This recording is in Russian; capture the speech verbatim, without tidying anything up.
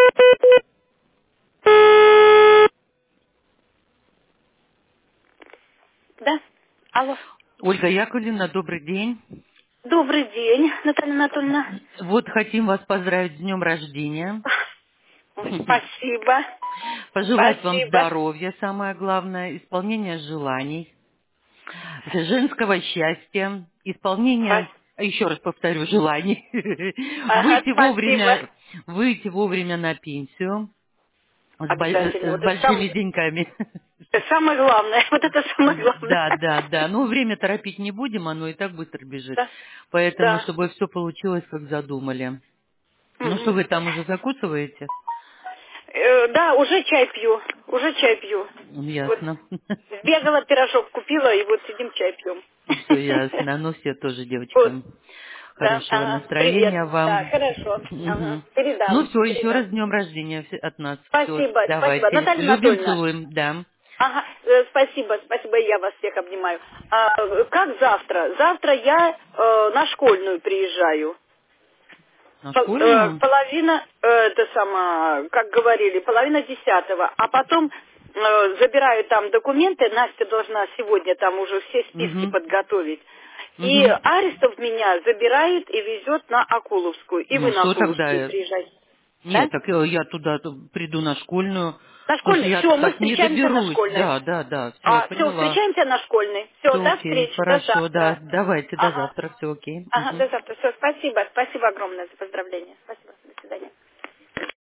Да. Алло. Ольга Яковлевна, добрый день. Добрый день, Наталья Анатольевна. Вот хотим вас поздравить с днем рождения. Ой, спасибо. Пожелать вам Спасибо. здоровья, самое главное, исполнения желаний, женского счастья, исполнения, Спа- еще раз повторю, желаний, Ага, выйти спасибо. вовремя, выйти вовремя на пенсию с, бо- Обязательно. с Вот это большими самое, деньгами. это самое главное. Вот это самое главное. Да, да, да. Ну, время торопить не будем, оно и так быстро бежит. Да. Поэтому, Да. чтобы все получилось, как задумали. Ну, что Мгм. вы там уже закусываете? Э, да, уже чай пью. Уже чай пью. Вот Ясно. сбегала, пирожок купила, и вот сидим чай пьем. Все ясно. Ну, все тоже Вот. девочкам Да, хорошего ага, привет. настроения Да, вам. хорошо. Ага, Мгм. Ну, передам, все, еще передам. раз с днем рождения все- от нас. Все, Спасибо, спасибо. давайте. Наталья Любим, Анатольевна, целуем, да. ага, э, спасибо, спасибо, я вас всех обнимаю. А, э, как завтра? Завтра я э, на школьную приезжаю. На Пол- э, школьную? половина, э, это сама, как говорили, половина десятого, а потом э, забираю там документы, Настя должна сегодня там уже все списки Угу. подготовить. И Угу. Аристов меня забирает и везет на Акуловскую. И вы Ну, на что тогда? Акуловскую я- приезжаете. Да? Нет, так э, я туда т- приду на школьную. На Слушай, школьной. я Все, мы так не встречаемся на доберусь. школьной. Да, да, да, все, А, все, поняла. встречаемся на школьной. Все, Все до окей, встречи, до хорошо, да. завтра. Давайте до Ага. завтра, все окей. Ага, Мгм. до завтра. Все, спасибо. Спасибо огромное за поздравление. Спасибо.